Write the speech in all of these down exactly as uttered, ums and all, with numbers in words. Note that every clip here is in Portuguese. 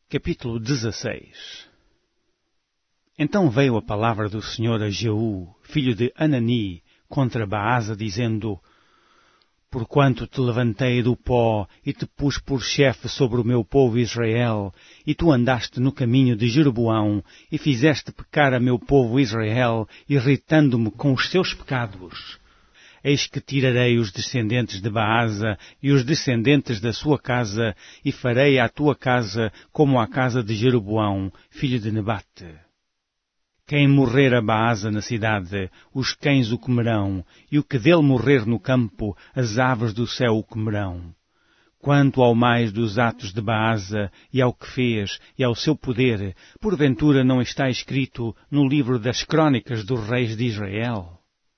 Capítulo dezesseis. Então veio a palavra do Senhor a Jeú, filho de Anani, contra Baasa, dizendo: Porquanto te levantei do pó e te pus por chefe sobre o meu povo Israel, e tu andaste no caminho de Jeroboão, e fizeste pecar a meu povo Israel, irritando-me com os seus pecados. Eis que tirarei os descendentes de Baasa e os descendentes da sua casa, e farei à tua casa como à casa de Jeroboão, filho de Nebate. Quem morrer a Baasa na cidade, os cães o comerão, e o que dele morrer no campo, as aves do céu o comerão. Quanto ao mais dos atos de Baasa, e ao que fez, e ao seu poder, porventura não está escrito no livro das crônicas dos reis de Israel?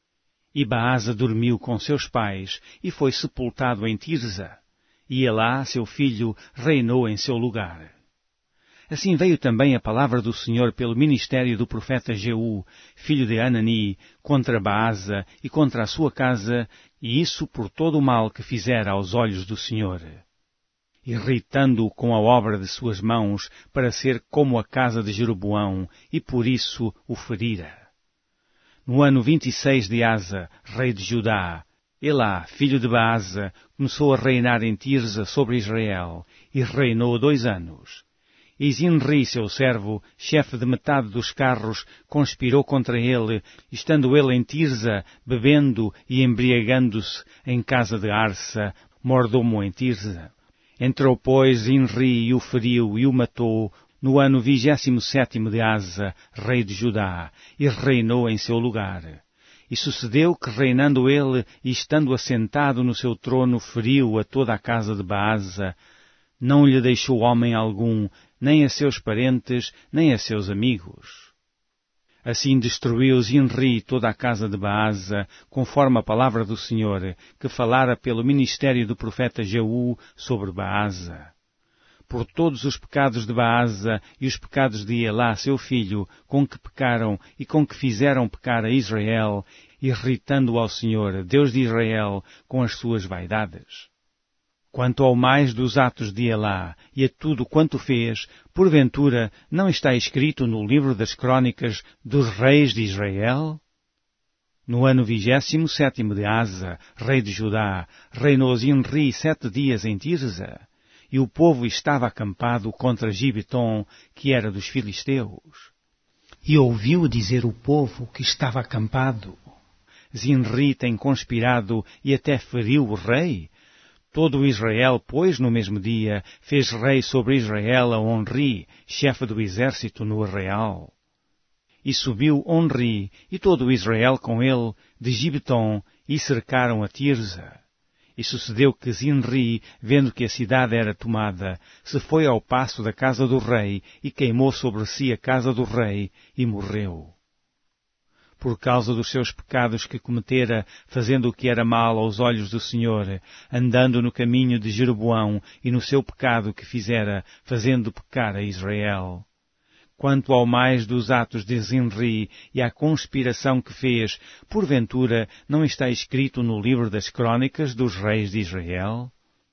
E Baasa dormiu com seus pais, e foi sepultado em Tirza, e Elá, seu filho, reinou em seu lugar. Assim veio também a palavra do Senhor pelo ministério do profeta Jeú, filho de Anani, contra Baasa e contra a sua casa, e isso por todo o mal que fizera aos olhos do Senhor, irritando-o com a obra de suas mãos, para ser como a casa de Jeroboão, e por isso o ferira. No ano vinte e seis de Asa, rei de Judá, Elá, filho de Baasa, começou a reinar em Tirza sobre Israel, e reinou dois anos. E Zinri, seu servo, chefe de metade dos carros, conspirou contra ele, estando ele em Tirza, bebendo e embriagando-se em casa de Arsa, mordomo em Tirza. Entrou, pois, Zinri e o feriu e o matou, no ano vigésimo sétimo de Asa, rei de Judá, e reinou em seu lugar. E sucedeu que, reinando ele e estando assentado no seu trono, feriu a toda a casa de Baasa, não lhe deixou homem algum, nem a seus parentes, nem a seus amigos. Assim destruiu Zinri toda a casa de Baasa, conforme a palavra do Senhor, que falara pelo ministério do profeta Jeú sobre Baasa. Por todos os pecados de Baasa e os pecados de Elá, seu filho, com que pecaram e com que fizeram pecar a Israel, irritando ao Senhor, Deus de Israel, com as suas vaidades. Quanto ao mais dos atos de Elá e a tudo quanto fez, porventura não está escrito no livro das crônicas dos reis de Israel? No ano vigésimo sétimo de Asa, rei de Judá, reinou Zinri sete dias em Tirza, e o povo estava acampado contra Gibeton, que era dos filisteus. E ouviu dizer o povo que estava acampado: Zinri tem conspirado e até feriu o rei. Todo Israel, pois, no mesmo dia, fez rei sobre Israel a Onri, chefe do exército no arraial. E subiu Onri, e todo Israel com ele, de Gibeton, e cercaram a Tirza. E sucedeu que Zinri, vendo que a cidade era tomada, se foi ao paço da casa do rei, e queimou sobre si a casa do rei, e morreu. Por causa dos seus pecados que cometera, fazendo o que era mal aos olhos do Senhor, andando no caminho de Jeroboão, e no seu pecado que fizera, fazendo pecar a Israel. Quanto ao mais dos atos de Zinri e à conspiração que fez, porventura não está escrito no livro das crônicas dos reis de Israel?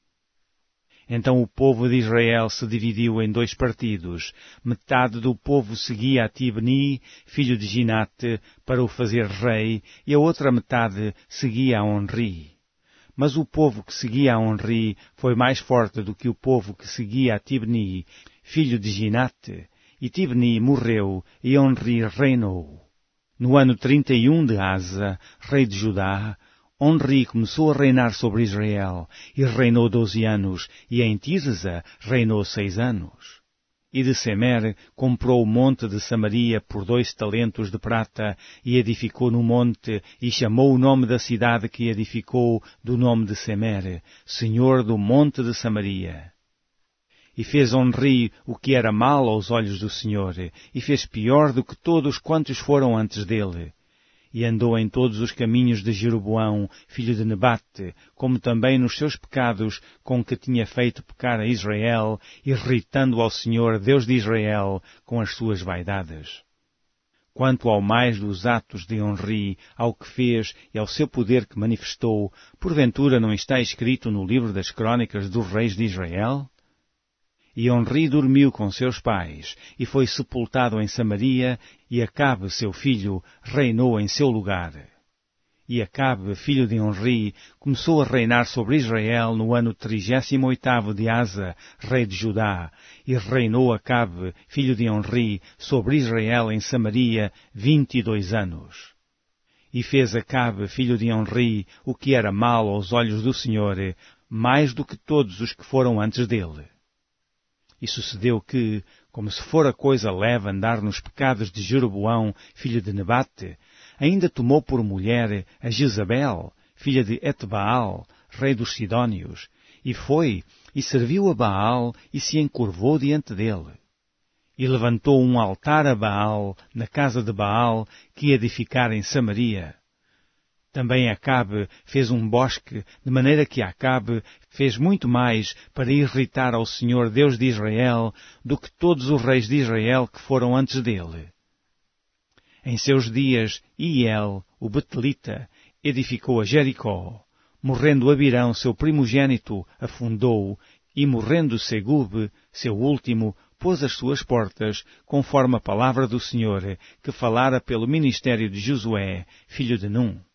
Então o povo de Israel se dividiu em dois partidos. Metade do povo seguia a Tibni, filho de Ginate, para o fazer rei, e a outra metade seguia a Onri. Mas o povo que seguia a Onri foi mais forte do que o povo que seguia a Tibni, filho de Ginate, e Tibni morreu, e Onri reinou. No ano trinta e um de Asa, rei de Judá, Onri começou a reinar sobre Israel, e reinou doze anos, e em Tirza reinou seis anos. E de Semer comprou o monte de Samaria por dois talentos de prata, e edificou no monte, e chamou o nome da cidade que edificou do nome de Semer, Senhor do monte de Samaria. E fez Onri o que era mal aos olhos do Senhor, e fez pior do que todos quantos foram antes dele. E andou em todos os caminhos de Jeroboão, filho de Nebate, como também nos seus pecados com que tinha feito pecar a Israel, irritando ao Senhor, Deus de Israel, com as suas vaidades. Quanto ao mais dos atos de Onri, ao que fez e ao seu poder que manifestou, porventura não está escrito no livro das crônicas dos reis de Israel? E Onri dormiu com seus pais, e foi sepultado em Samaria, e Acabe, seu filho, reinou em seu lugar. E Acabe, filho de Onri, começou a reinar sobre Israel no ano trigésimo oitavo de Asa, rei de Judá, e reinou Acabe, filho de Onri, sobre Israel em Samaria, vinte e dois anos. E fez Acabe, filho de Onri, o que era mal aos olhos do Senhor, mais do que todos os que foram antes dele. E sucedeu que, como se fora coisa leve andar nos pecados de Jeroboão, filho de Nebate, ainda tomou por mulher a Jezabel, filha de Etbaal, rei dos Sidónios, e foi, e serviu a Baal, e se encurvou diante dele. E levantou um altar a Baal, na casa de Baal, que edificara em Samaria. Também Acabe fez um bosque, de maneira que Acabe fez muito mais para irritar ao Senhor Deus de Israel do que todos os reis de Israel que foram antes dele. Em seus dias, Iel, o Betelita, edificou a Jericó. Morrendo Abirão, seu primogênito, afundou, e morrendo Segube, seu último, pôs as suas portas, conforme a palavra do Senhor, que falara pelo ministério de Josué, filho de Num.